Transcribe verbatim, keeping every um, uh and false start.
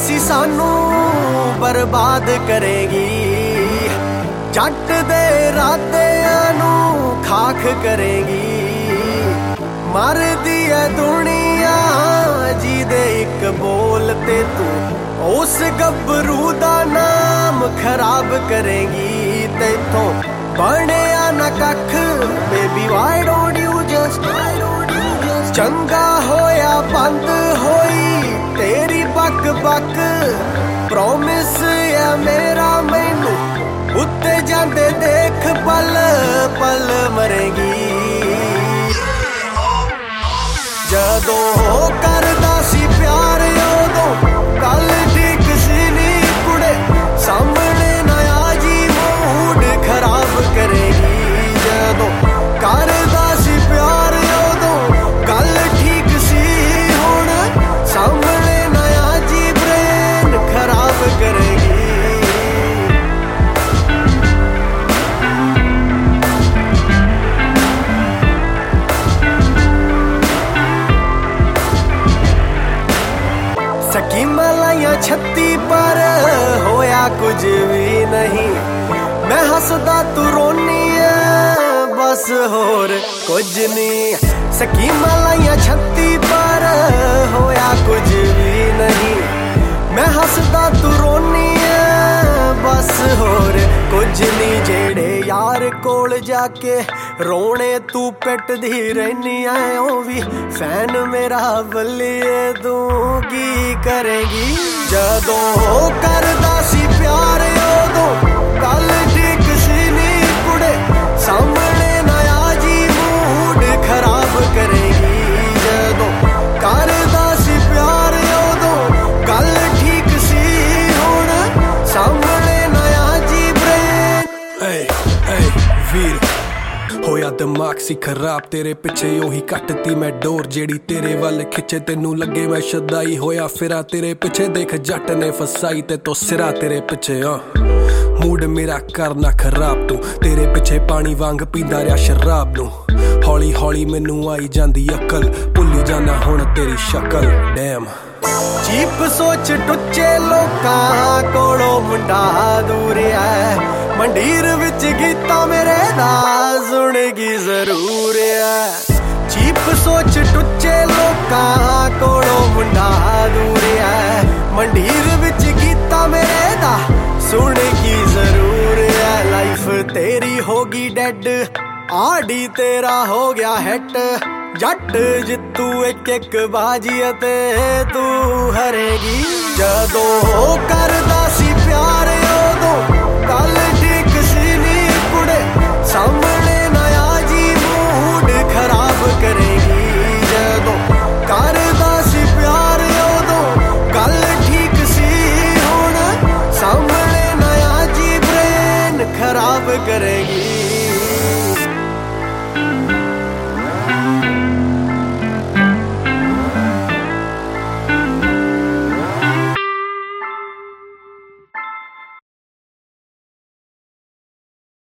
ਸੀ ਸਾਨੂੰ ਬਰਬਾਦ ਕਰੇਗੀ। ਜੱਟ ਦੇ ਰਾਤਿਆਂ ਨੂੰ ਖਾਖ ਕਰੇਗੀ। ਮਰਦੀ ਐ ਦੁਨੀਆ ਜਿਹਦੇ ਇੱਕ ਬੋਲ ਤੇ ਤੂੰ ਉਸ ਗੱਭਰੂ ਦਾ ਨਾਮ ਖਰਾਬ ਕਰੇਗੀ। ਤੈਥੋਂ ਬਣਿਆ ਨਾ ਕੱਖ baby why don't you just ਚੰਗਾ ਹੋਇਆ ਬੰਦ ਹੋਈ ਤੇਰੀ ਬੱਕ ਬੱਕ। ਪ੍ਰੋਮਿਸ ਐ ਮੇਰਾ ਮੈਨੂੰ ਉੱਤੇ ਜਾਂਦੇ ਦੇਖ ਪਲ ਪਲ ਮਰੇਗੀ। ਜਦੋਂ ਕਰਦਾ ਸੀ ਪਿਆਰ ਉਦੋਂ ਗੱਲ ਠੀਕ ਸੀ ਨੀ ਕੁੜੇ ਸਾਹਮਣੇ ਨਾ ਆ ਜੀ ਮੂਡ ਖਰਾਬ ਕਰੇਗੀ। ਜਦੋਂ ਕਰਦਾ ਸੀ ਪਿਆਰ ਉਦੋਂ ਗੱਲ ਠੀਕ ਸੀ ਹੁਣ ਸਾਹਮਣੇ ਨਾ ਆ ਜੀ ਬ੍ਰੇਨ ਖਰਾਬ ਕਰੇਗੀ। ਸਕੀਮਾਂ ਲਾਈਆਂ ਛੱਤੀ ਪਰ ਹੋਇਆ ਕੁਝ ਵੀ ਨਹੀਂ। ਮੈਂ ਹੱਸਦਾ ਤੂੰ ਰੋਨੀ ਐ ਬਸ ਹੋਰ ਕੁਝ ਨਹੀਂ। ਸਕੀਮਾਂ ਲਾਈਆਂ ਛੱਤੀ ਪਰ ਹੋਇਆ ਕੁਝ ਵੀ ਨਹੀਂ। ਮੈਂ ਹੱਸਦਾ ਤੂੰ ਰੋਨੀ ਐ ਬਸ ਹੋਰ ਕੁਝ ਨਹੀਂ। ਜਿਹੜੇ ਯਾਰ ਕੋਲ ਜਾ ਕੇ ਰੋਣੇ ਤੂੰ ਪਿੱਟਦੀ ਰਹਿਨੀ ਐ ਉਹ ਵੀ ਫੈਨ ਮੇਰਾ ਬੱਲੀਏ ਤੂੰ ਕੀ ਕਰੇਗੀ। ਜਦੋਂ ਕਰਦਾ ਸੀ ਪਿਆਰ ਉਦੋਂ ਗੱਲ ਠੀਕ ਸੀ ਨੀ ਕੁੜੇ ਸਾਹਮਣੇ ਨਾ ਆ ਜੀ ਮੂਡ ਖਰਾਬ ਕਰੇਗੀ। ਜਦੋਂ ਕਰਦਾ ਸੀ ਪਿਆਰ ਉਦੋਂ ਗੱਲ ਠੀਕ ਸੀ ਹੁਣ ਸਾਹਮਣੇ ਨਾ ਆ ਜੀ ਬ੍ਰੇਨ। ਏ ਏ ਵੀਰ ਹੋਇਆ ਦਿਮਾਗ ਸੀ ਖਰਾਬ ਤੇਰੇ ਪਿੱਛੇ ਉਹੀ ਕੱਟਤੀ ਮੈਂ ਡੋਰ ਜਿਹੜੀ ਤੇਰੇ ਵੱਲ ਖਿੱਚੇ ਤੈਨੂੰ ਲੱਗੇ ਮੈਂ ਸ਼ਦਾਈ ਹੋਇਆ ਫਿਰਾਂ ਤੇਰੇ ਪਿੱਛੇ। ਦੇਖ ਜੱਟ ਨੇ ਫਸਾਈ ਤੇ ਤੋ ਸਿਰਾ ਤੇਰੇ ਪਿੱਛੇ ਆ ਮੂਡ ਮੇਰਾ ਕਰਨਾ ਖਰਾਬ ਤੂੰ ਤੇਰੇ ਪਿੱਛੇ ਪਾਣੀ ਵਾਂਗ ਪੀਂਦਾ ਰਿਹਾ ਸ਼ਰਾਬ ਨੂੰ। ਹੌਲੀ ਹੌਲੀ ਮੈਨੂੰ ਆਈ ਜਾਂਦੀ ਅਕਲ ਭੁੱਲੀ ਜਾਣਾ ਹੁਣ ਤੇਰੀ ਸ਼ਕਲ ਡੈਮ। ਚੀਪ ਸੋਚ ਟੁੱਚੇ ਲੋਕਾਂ ਕੋਲੋਂ ਮੁੰਡਾ ਦੂਰ ਐ ਮੰਡੀਰ ਵਿੱਚ ਗੀਤਾ ਮੇਰੇ ਦਾ ਸੁਣੇਗੀ ਜ਼ਰੂਰ ਐ। ਚੀਪ ਸੋਚ ਟੁੱਚੇ ਲੋਕਾਂ ਕੋਲੋਂ ਮੁੰਡਾ ਦੂਰ ਐ ਮੰਡੀਰ ਵਿੱਚ ਗੀਤਾ ਮੇਰੇ ਦਾ ਸੁਣੇਗੀ ਜ਼ਰੂਰ ਐ। ਲਾਈਫ ਤੇਰੀ ਹੋ ਗਈ ਡੈਡ ਆੜੀ ਤੇਰਾ ਹੋ ਗਿਆ ਹਿੱਟ। ਜੱਟ ਜਿੱਤੂ ਇੱਕ ਇੱਕ ਬਾਜੀ ਅਤੇ ਤੂੰ ਹਰੇਗੀ। ਜਦੋਂ ਕਰਦਾ